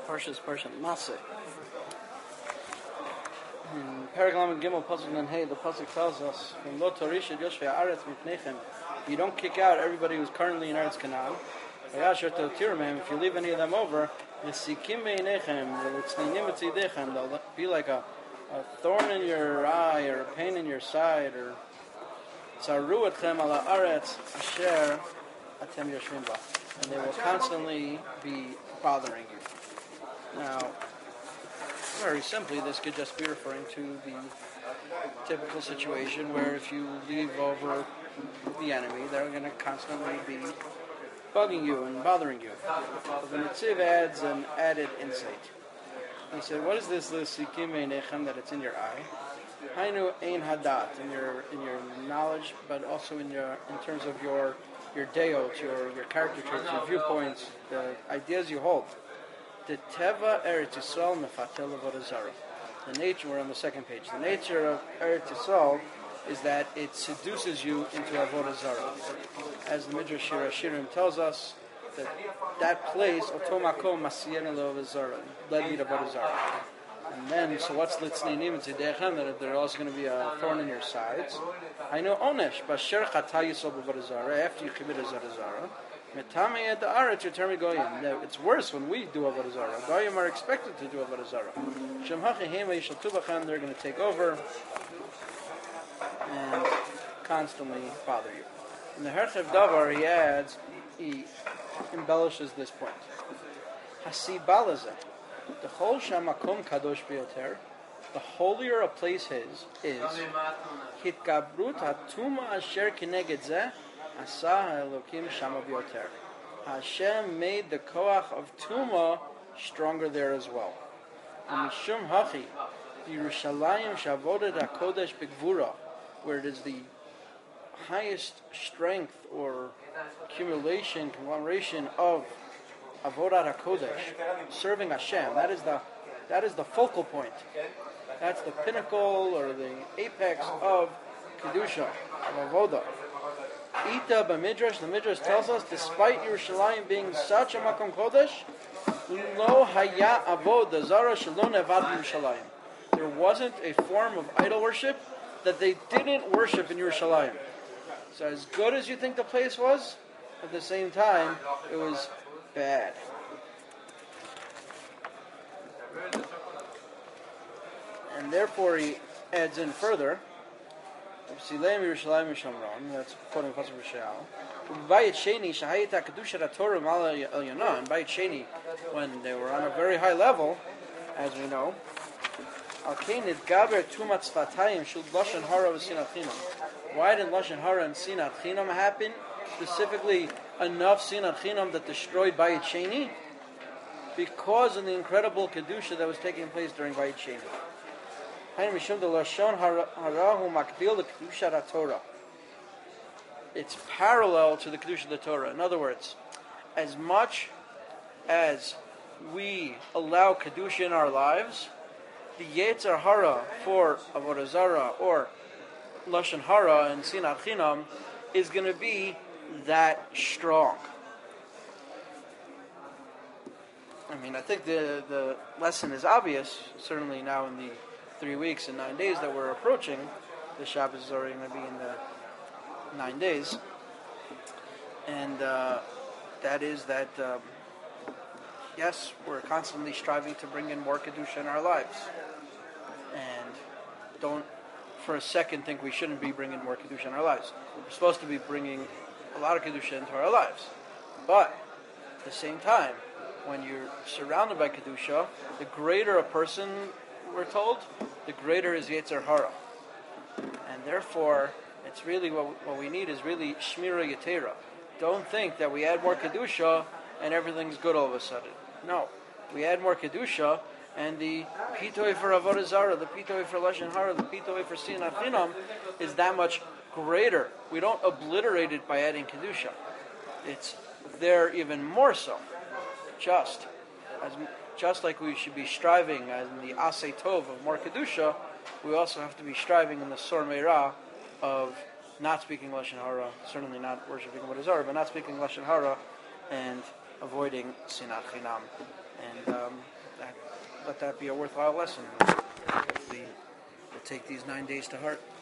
Parshas Maseh. Paragraph and Gimel Pasuk and Hey, the Pasuk tells us from Lo Torisha Yoshvei Aretz Mipnechem, you don't kick out everybody who's currently in Eretz Canaan. If you leave any of them over, they'll be like a thorn in your eye or a pain in your side, or and they will constantly be bothering you. Now, very simply, this could just be referring to the typical situation where if you leave over the enemy, they're going to constantly be bugging you and bothering you. But the Netziv adds an added insight. He said, what is this sikim einechem, that it's in your eye? Hainu ein hadat, in your knowledge, but also in terms of your deot, your character traits, your viewpoints, the ideas you hold. The teva Eretz Yisrael mefatel avodah zarah. The nature, we're on the second page. The nature of Eretz Yisrael is that it seduces you into avodah zarah. As the Midrash Shir Hashirim tells us, that place, otomakom masiyenu le'avodah zarah, led me to avodah zarah. And then, so what's litzninim and tzidechem, that there's also going to be a thorn in your sides. I know onesh, basher chata yisol b'avodah zarah, after you commit avodah zarah. It's worse when we do avodah zarah. Goyim are expected to do avodah zarah. They're going to take over and constantly bother you. In the Herchev Davar, he embellishes this point. Hasibalaza, the chol shamakom kadosh biyoter, the holier a place is hitgabrut hatuma asher kineged zeh. Asa Elokim Shama Bioter. Hashem made the koach of Tuma stronger there as well. And Mishum Hachi, Yerushalayim Shavodet HaKodesh B'Gvura, where it is the highest strength or conglomeration of Avodat HaKodesh, serving Hashem. That is the focal point. That's the pinnacle or the apex of Kedusha, of Avodah. Ita b'midrash, the midrash tells us, despite Yerushalayim being such a makom kodesh, lo haya avodah zara shelo nevad Yerushalayim. There wasn't a form of idol worship that they didn't worship in Yerushalayim. So as good as you think the place was, at the same time, it was bad. And therefore he adds in further, that's quoting Pasuk Rishayal. Bayit Sheni, Shahayita Kedusha Torah Mala El Yana, and Bayit Sheni, when they were on a very high level, as we know, Al-Kainid Gaber Tumat Sfatayim Shul Lashon Hara V'Sinat Chinam. Why did Lashon Hara and Sinat Chinam happen? Specifically, enough Sinat Chinam that destroyed Bayit Sheni? Because of the incredible Kedusha that was taking place during Bayit Sheni. It's parallel to the Kedusha of the Torah. In other words, as much as we allow Kedusha in our lives, the Yetzer Hara for Avodah Zarah or Lashon Hara and Sinat Chinam is going to be that strong. I mean, I think the lesson is obvious, certainly now in the 3 weeks and 9 days that we're approaching. The Shabbos is already going to be in the 9 days. And that is that, yes, we're constantly striving to bring in more Kedusha in our lives. And don't for a second think we shouldn't be bringing more Kedusha in our lives. We're supposed to be bringing a lot of Kedusha into our lives. But at the same time, when you're surrounded by Kedusha, the greater a person, we're told, the greater is Yetzer Hara. And therefore, it's really what we need is really Shmira Yetera. Don't think that we add more Kedusha and everything's good all of a sudden. No. We add more Kedusha and the Pitoi for Avodah Zarah, the Pitoi for Lashon Hara, the Pitoi for Sinat Chinam is that much greater. We don't obliterate it by adding Kedusha. It's there even more so. Just like we should be striving in the Asay Tov of more Kedusha, we also have to be striving in the Sor Meirah of not speaking Lashon Hara, certainly not worshipping Avodah Zarah, but not speaking Lashon Hara and avoiding Sinat Chinam. And let that be a worthwhile lesson. Hopefully, we'll take these 9 days to heart.